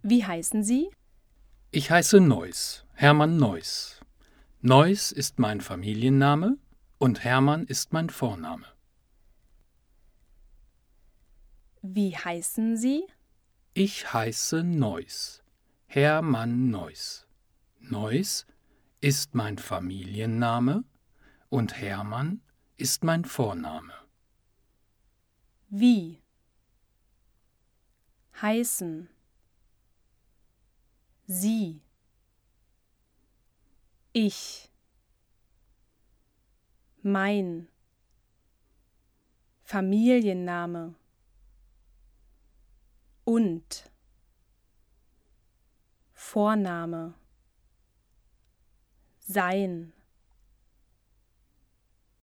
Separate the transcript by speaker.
Speaker 1: Wie heißen Sie?
Speaker 2: Ich heiße Neuss, Hermann Neuss. Neuss ist mein Familienname und Hermann ist mein Vorname.
Speaker 1: Wie heißen Sie?
Speaker 2: Ich heiße Neuss, Hermann Neuss. Neuss ist mein Familienname und Hermann ist mein Vorname.
Speaker 1: Wie heißen Sie? Ich, mein Familienname und Vorname, sein.